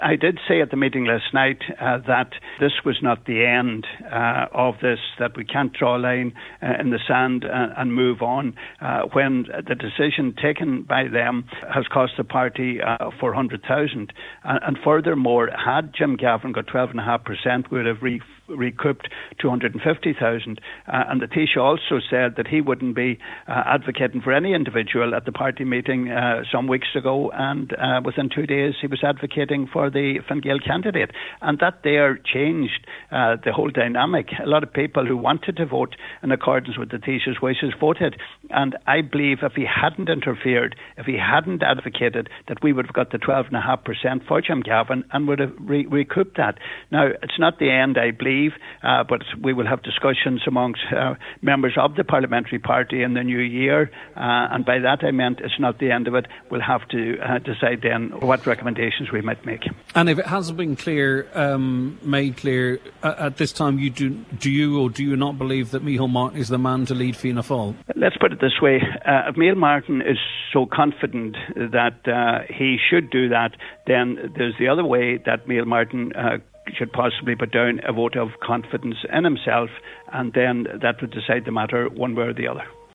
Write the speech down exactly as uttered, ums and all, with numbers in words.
I did say at the meeting last night uh, that this was not the end uh, of this, that we can't draw a line uh, in the sand uh, and move on uh, when the decision taken by them has cost the party uh, four hundred thousand. Uh, and furthermore, had Jim Gavin got twelve point five percent, we would have re- recouped two hundred fifty thousand. Uh, and the Taoiseach also said that he wouldn't be uh, advocating for any individual at the party meeting uh, some weeks ago, and uh, within two days he was advocating for the Fine Gael candidate. And that there changed uh, the whole dynamic. A lot of people who wanted to vote in accordance with the Taoiseach's wishes voted. And I believe if he hadn't interfered, if he hadn't advocated, that we would have got the twelve point five percent for Jim Gavin and would have re- recouped that. Now, it's not the end, I believe, uh, but we will have discussions amongst uh, members of the parliamentary party in the new year. Uh, and by that I meant it's not the end of it. We'll have to uh, decide then what recommendations we might make. And if it hasn't been clear, um, made clear uh, at this time, you do, do you or do you not believe that Micheál Martin is the man to lead Fianna Fáil? Let's put it this way. Uh, if Micheál Martin is so confident that uh, he should do that, then there's the other way that Micheál Martin uh, should possibly put down a vote of confidence in himself, and then that would decide the matter one way or the other.